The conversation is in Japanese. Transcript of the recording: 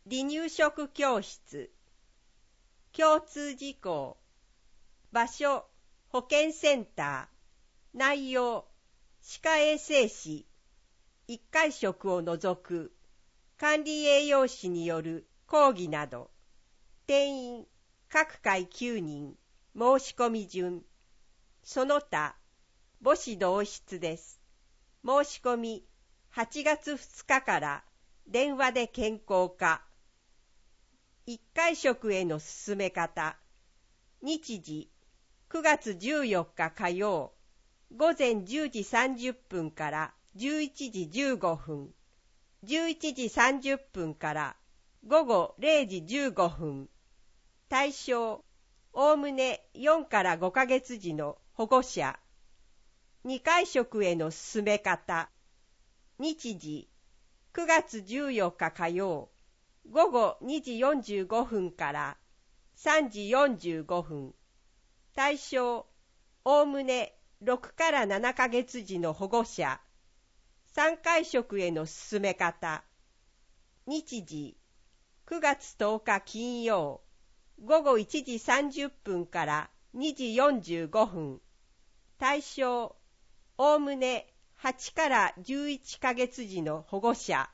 離乳食教室。共通事項。場所、保健センター。内容、歯科衛生士。1回食を除く。管理栄養士による講義など。定員、各回9人。申し込み順。その他、母子同室です。申し込み、8月2日から電話で健康課。1回食への進め方。日時、9月14日火曜、午前10時30分から11時15分、11時30分から午後0時15分。対象、おおむね4から5ヶ月時の保護者。2回食への進め方。日時、9月14日火曜、午後2時45分から3時45分。対象、おおむね6から7ヶ月時の保護者。3回食への進め方。日時、9月10日金曜、午後1時30分から2時45分。対象、おおむね8から11ヶ月時の保護者。